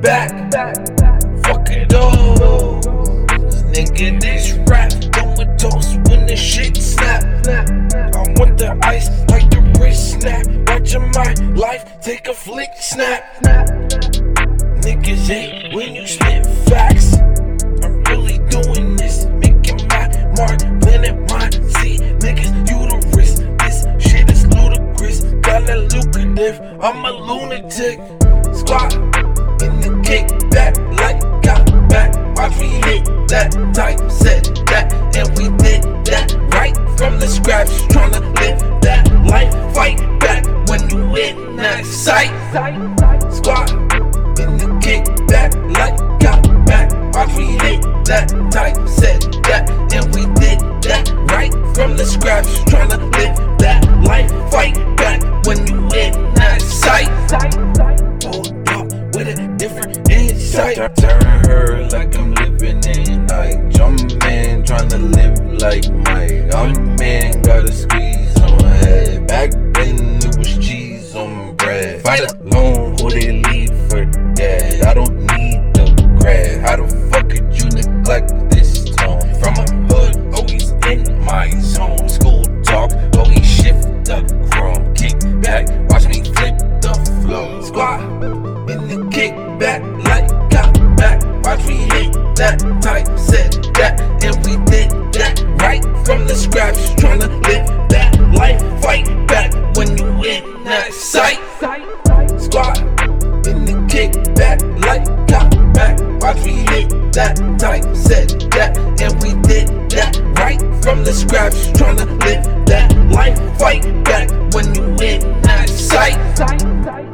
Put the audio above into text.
back. Fuck it all. Nigga, this rap going toast when the shit snap. I want the ice like the wrist snap. Watching my life take a flick snap. Niggas hate when you spit facts. I'm really doing this, making my mark, planting my seed. Niggas, you the risk. This shit is ludicrous, kinda lucrative. I'm a lunatic. Squat in the kickback like got back. Watch me hit that type, said that, and we did that right from the scratch. Tryna live that life, fight back when you in that sight. Squat in the kickback like got back. Watch me hit that type, said that, and we did that right from the scratch. Tryna live that life, fight back when you in that sight. Hold up with a different insight. Turn her like I'm living in night. Jumpin', tryna live like Mike. I'm in, gotta squeeze on my head. Back then it was cheese on bread. Fight alone, who they leave for dead. I don't need the grad. How the fuck could you neglect this tone? From a hood, always in my zone. School talk, always shift the chrome. Kick back, watch me flip the flow. Squat in the kickback like got back. Watch me hit that type, said that, and we did that right from the scratch. Tryna live that life, fight back when you in that sight. Squat in the kickback like got back. Watch me hit that type, said that, and we did that right from the scratch. Tryna live that life, fight back when you in that sight.